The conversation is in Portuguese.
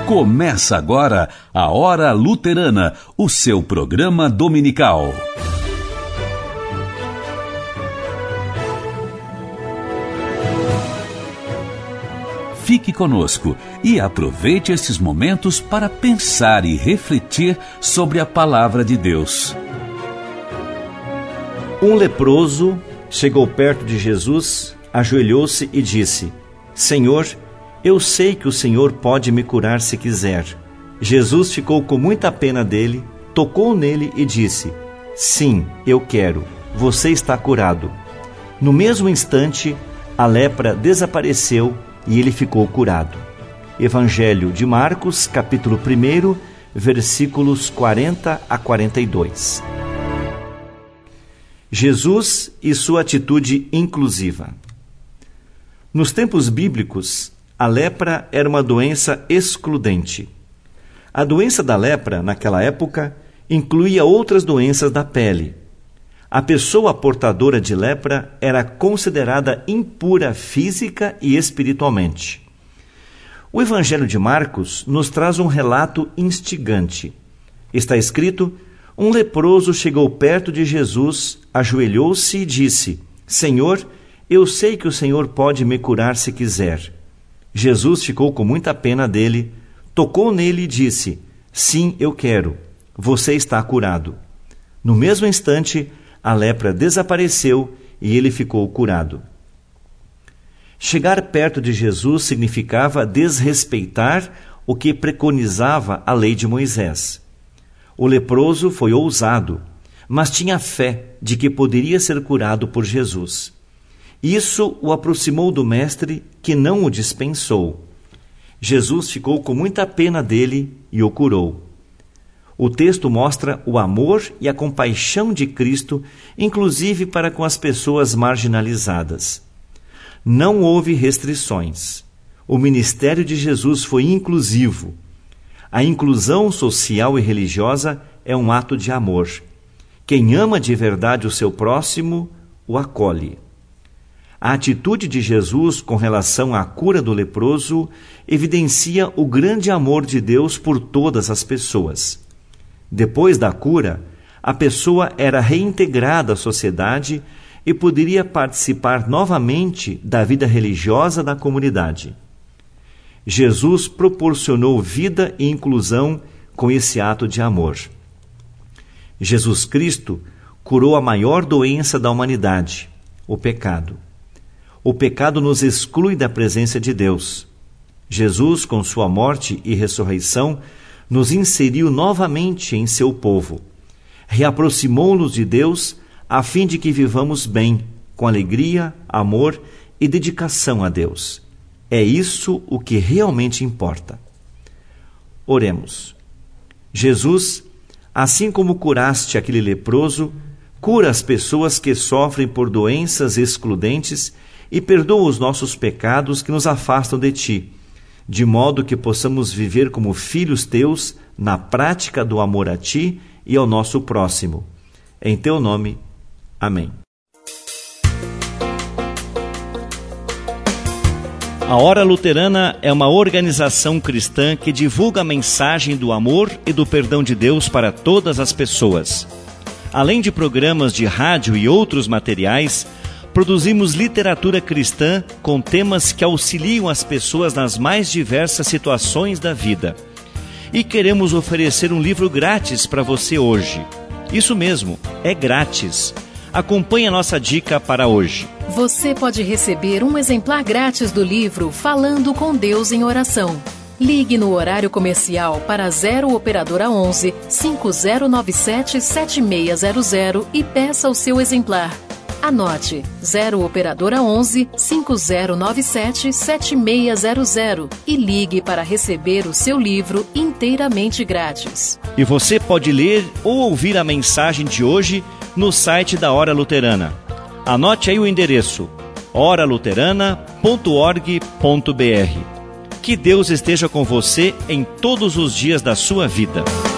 Começa agora a Hora Luterana, o seu programa dominical. Fique conosco e aproveite esses momentos para pensar e refletir sobre a palavra de Deus. Um leproso chegou perto de Jesus, ajoelhou-se e disse: Senhor, eu sei que o Senhor pode me curar se quiser. Jesus ficou com muita pena dele, tocou nele e disse: Sim, eu quero, você está curado. No mesmo instante, a lepra desapareceu e ele ficou curado. Evangelho de Marcos, capítulo 1, versículos 40 a 42. Jesus e sua atitude inclusiva. Nos tempos bíblicos, a lepra era uma doença excludente. A doença da lepra, naquela época, incluía outras doenças da pele. A pessoa portadora de lepra era considerada impura física e espiritualmente. O Evangelho de Marcos nos traz um relato instigante. Está escrito: um leproso chegou perto de Jesus, ajoelhou-se e disse: Senhor, eu sei que o Senhor pode me curar se quiser. Jesus ficou com muita pena dele, tocou nele e disse: Sim, eu quero, você está curado. No mesmo instante, a lepra desapareceu e ele ficou curado. Chegar perto de Jesus significava desrespeitar o que preconizava a lei de Moisés. O leproso foi ousado, mas tinha fé de que poderia ser curado por Jesus. Isso o aproximou do Mestre, que não o dispensou. Jesus ficou com muita pena dele e o curou. O texto mostra o amor e a compaixão de Cristo, inclusive para com as pessoas marginalizadas. Não houve restrições. O ministério de Jesus foi inclusivo. A inclusão social e religiosa é um ato de amor. Quem ama de verdade o seu próximo, o acolhe. A atitude de Jesus com relação à cura do leproso evidencia o grande amor de Deus por todas as pessoas. Depois da cura, a pessoa era reintegrada à sociedade e poderia participar novamente da vida religiosa da comunidade. Jesus proporcionou vida e inclusão com esse ato de amor. Jesus Cristo curou a maior doença da humanidade, o pecado. O pecado nos exclui da presença de Deus. Jesus, com sua morte e ressurreição, nos inseriu novamente em seu povo. Reaproximou-nos de Deus a fim de que vivamos bem, com alegria, amor e dedicação a Deus. É isso o que realmente importa. Oremos. Jesus, assim como curaste aquele leproso, cura as pessoas que sofrem por doenças excludentes e perdoa os nossos pecados que nos afastam de Ti, de modo que possamos viver como filhos Teus na prática do amor a Ti e ao nosso próximo. Em Teu nome. Amém. A Hora Luterana é uma organização cristã que divulga a mensagem do amor e do perdão de Deus para todas as pessoas. Além de programas de rádio e outros materiais, produzimos literatura cristã com temas que auxiliam as pessoas nas mais diversas situações da vida. E queremos oferecer um livro grátis para você hoje. Isso mesmo, é grátis. Acompanhe a nossa dica para hoje. Você pode receber um exemplar grátis do livro Falando com Deus em Oração. Ligue no horário comercial para 0 Operadora 11 5097 7600 e peça o seu exemplar. Anote 0 Operadora 11 5097 7600 e ligue para receber o seu livro inteiramente grátis. E você pode ler ou ouvir a mensagem de hoje no site da Hora Luterana. Anote aí o endereço: oraluterana.org.br. Que Deus esteja com você em todos os dias da sua vida.